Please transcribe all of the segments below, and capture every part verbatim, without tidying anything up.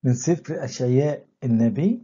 من سفر أشعياء النبي،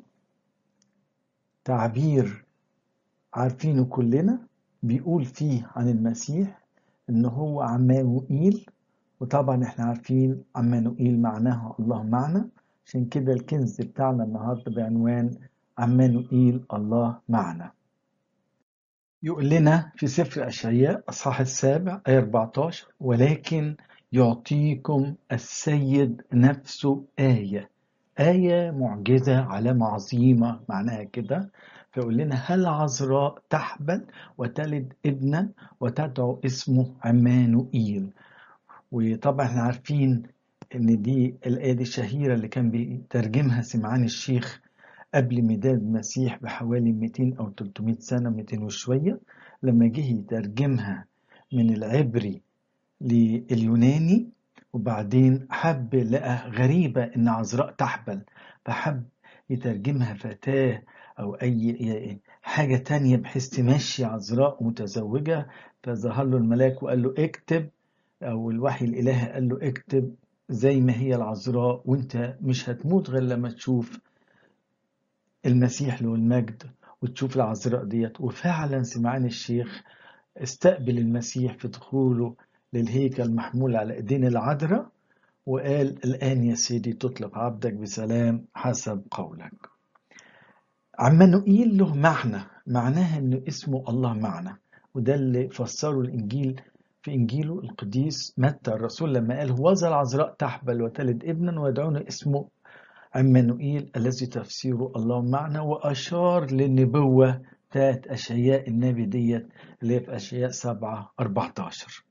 تعبير عارفينه كلنا، بيقول فيه عن المسيح إن هو عمانوئيل. وطبعا احنا عارفين عمانوئيل معناها الله معنا، عشان كده الكنز بتاعنا النهارده بعنوان عمانوئيل الله معنا. يقول لنا في سفر أشعياء أصحاح السابع آية أربعة عشر: ولكن يعطيكم السيد نفسه آية. آية معجزة، علامة عظيمة معناها كده. فيقول لنا: هل عذراء تحبل وتلد ابنا وتدعو اسمه عمانوئيل. وطبعا احنا عارفين ان دي الآية دي الشهيرة اللي كان بيترجمها سمعان الشيخ قبل ميلاد المسيح بحوالي مئتين أو ثلاثمئة سنة، مئتين وشوية، لما جه يترجمها من العبري لليوناني. وبعدين حب لقى غريبة إن عذراء تحبل، فحب يترجمها فتاة أو أي حاجة تانية بحيث تمشي عذراء متزوجة. فظهر له الملاك وقال له اكتب، أو الوحي الإلهي قال له اكتب زي ما هي العذراء، وانت مش هتموت غير لما تشوف المسيح له المجد وتشوف العذراء ديت. وفعلا سمعان الشيخ استقبل المسيح في دخوله للهيكل محمول على ايدين العذراء، وقال: الآن يا سيدي تطلق عبدك بسلام حسب قولك. عمانوئيل له معنى، معناها انه اسمه الله معنا. وده اللي فسره الانجيل في انجيله القديس متى الرسول لما قال: هوذا العذراء تحبل وتلد ابنا ويدعون اسمه عمانوئيل الذي تفسيره الله معنا. واشار للنبوة بتاعت اشعياء النبي ديت اللي هي في اشعياء سبعة أربعة عشر.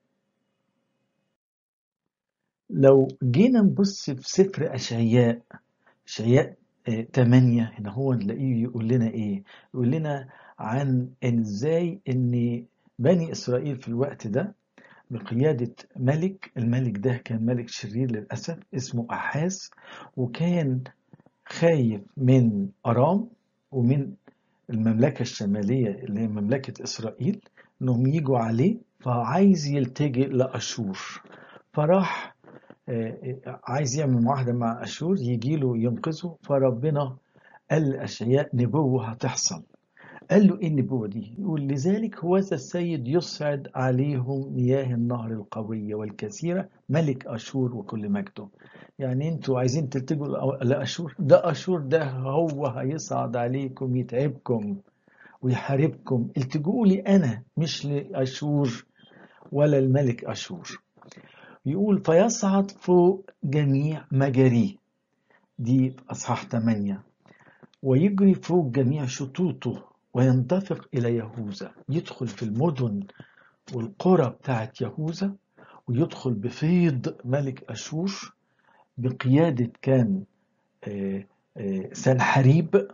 لو جينا نبص في سفر أشعياء، أشعياء ثمانية، هنا هو نلاقيه يقول لنا إيه؟ يقول لنا عن إن إزاي إن بني إسرائيل في الوقت ده بقيادة ملك. الملك ده كان ملك شرير للأسف اسمه أحاز، وكان خايف من أرام ومن المملكة الشمالية اللي هي مملكة إسرائيل إنهم يجوا عليه، فعايز يلتجئ لأشور. فراح عايز يعمل معاهدة مع أشور يجيله ينقذه. فربنا قال لأشعياء نبوة هتحصل. قال له إيه النبوة دي؟ يقول: لذلك هوذا السيد يصعد عليهم مياه النهر القوية والكثيرة، ملك أشور وكل مجده. يعني انتوا عايزين تلتجوا لأشور؟ ده أشور ده هو هيصعد عليكم يتعبكم ويحاربكم. التجوا لي أنا، مش لأشور ولا الملك أشور. يقول: فيصعد فوق جميع مجاريه، دي في أصحاح ثمانية، ويجري فوق جميع شطوطه وينتفق إلى يهوذا. يدخل في المدن والقرى بتاعت يهوذا، ويدخل بفيض ملك أشور بقيادة كان سنحريب.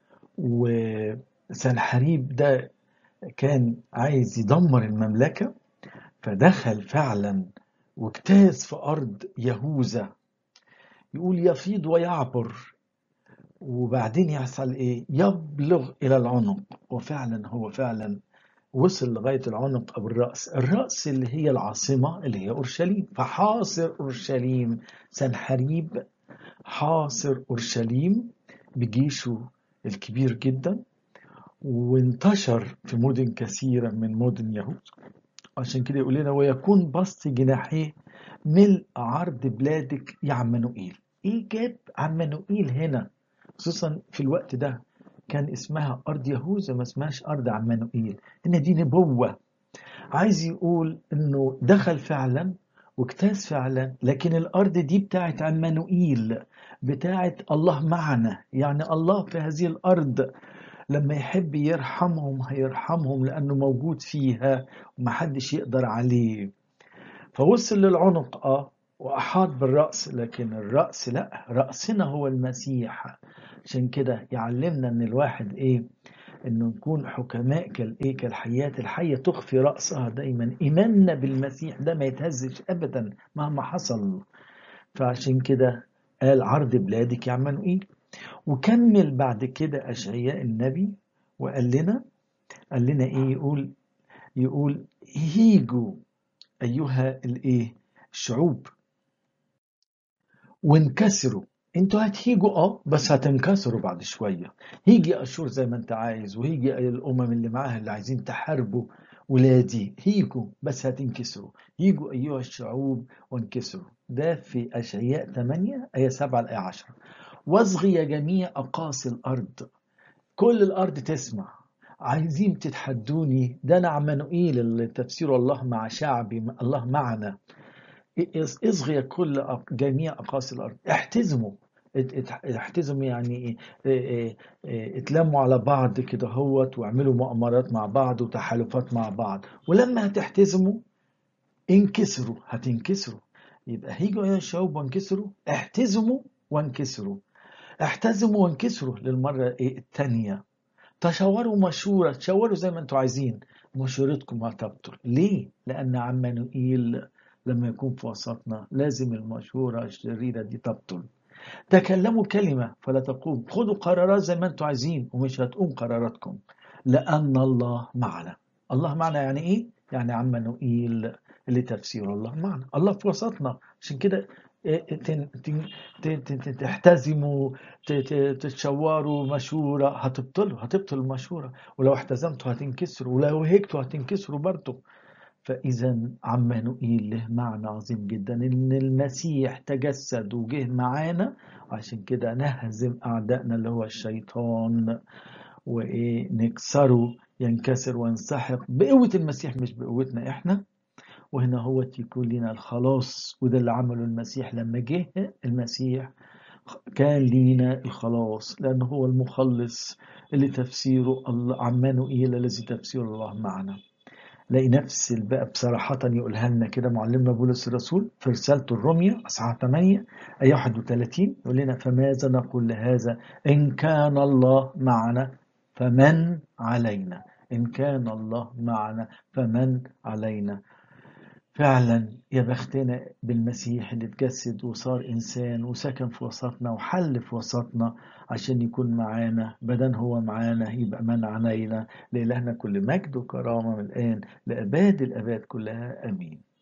وسنحريب ده كان عايز يدمر المملكة، فدخل فعلا واجتاز في أرض يهوذا. يقول يفيض ويعبر، وبعدين يحصل ايه؟ يبلغ الى العنق. وفعلا هو فعلا وصل لغاية العنق او الرأس. الرأس اللي هي العاصمة اللي هي اورشليم. فحاصر اورشليم، سنحريب حاصر اورشليم بجيشه الكبير جدا، وانتشر في مدن كثيرة من مدن يهود. عشان كده يقول لنا: ويكون بسط جناحيه ملء عرض بلادك يا عمانوئيل. ايه جاب عمانوئيل هنا؟ خصوصا في الوقت ده كان اسمها أرض يهوذا، ما اسمهاش أرض عمانوئيل. إن دي نبوة. عايز يقول إنه دخل فعلا واجتاز فعلا، لكن الأرض دي بتاعت عمانوئيل، بتاعت الله معنا. يعني الله في هذه الأرض لما يحب يرحمهم هيرحمهم لأنه موجود فيها ومحدش يقدر عليه. فوصل للعنق اه وأحاط بالرأس، لكن الرأس لا، رأسنا هو المسيح. عشان كده يعلمنا ان الواحد ايه؟ انه نكون حكماء كالايه، كالحياة. الحية تخفي رأسها دايما. ايماننا بالمسيح ده ما يتهزش ابدا مهما حصل. فعشان كده قال: عرض بلادك يا عمانوئيل. وكمل بعد كده أشعياء النبي وقال لنا قال لنا ايه؟ يقول يقول هيجوا ايها الايه الشعوب وانكسروا. انتوا هتيجوا اه بس هتنكسروا بعد شوية. هيجي اشور زي ما انت عايز، وهيجي الامم اللي معاها اللي عايزين تحاربوا ولادي، هيجوا بس هتنكسروا. يجوا ايها الشعوب وانكسروا. ده في اشعياء ثمانية آية سبعة لآية عشرة. واصغي يا جميع اقاصي الارض، كل الارض تسمع. عايزين تتحدوني؟ ده انا عمانوئيل اللي تفسير الله مع شعبي، الله معنا. اصغي كل أق- جميع أقاصي الأرض، احتزموا. ات- ات- احتزموا يعني ايه؟ إيه- إيه- إيه، اتلموا على بعض كده هوت، واعملوا مؤامرات مع بعض وتحالفات مع بعض. ولما هتحتزموا انكسروا، هتنكسروا. يبقى هيجوا يا شعوب وانكسروا، احتزموا وانكسروا. احتزموا وانكسروا للمرة ايه التانية. تشاوروا مشورة، تشاوروا زي ما انتوا عايزين، مشورتكم هتبطل. ليه؟ لأن عمانوئيل لما يكون في وسطنا لازم المشورة الشريرة دي تبطل. تكلموا كلمة فلا تقوم، خدوا قرارات زي ما انتوا عايزين ومش هتقوم قراراتكم، لأن الله معنا. الله معنا يعني ايه؟ يعني عمانوئيل اللي تفسير الله معنا، الله في وسطنا. عشان كده إيه، تن- تن- تن- تن- تحتزموا، ت- ت- تتشوروا مشورة هتبطلوا، هتبطل المشورة. ولو احتزمتوا هتنكسروا، ولو هيكتوا هتنكسروا برضه. فإذا عمانوئيل له معنى عظيم جدا، إن المسيح تجسد وجه معانا. عشان كده نهزم أعدائنا اللي هو الشيطان، وإيه نكسره، ينكسر وينسحق بقوة المسيح مش بقوتنا إحنا. وهنا هو يكون لنا الخلاص، وده اللي عمله المسيح لما جه. المسيح كان لينا الخلاص لأنه هو المخلص اللي تفسيره الله عمانوئيل، الذي تفسير الله معنا. لاقي نفس بقى بصراحة يقولها لنا كده معلمنا بولس الرسول في رسالته الرومية أصحاح ثمانية آية واحد وثلاثين، يقول لنا فماذا نقول لهذا؟ إن كان الله معنا فمن علينا. إن كان الله معنا فمن علينا. فعلا يا بختنا بالمسيح اللي اتجسد وصار إنسان وسكن في وسطنا وحل في وسطنا عشان يكون معانا. بدن هو معانا يبقى من علينا. لإلهنا كل مجد وكرامة من الآن لأباد الأباد كلها، آمين.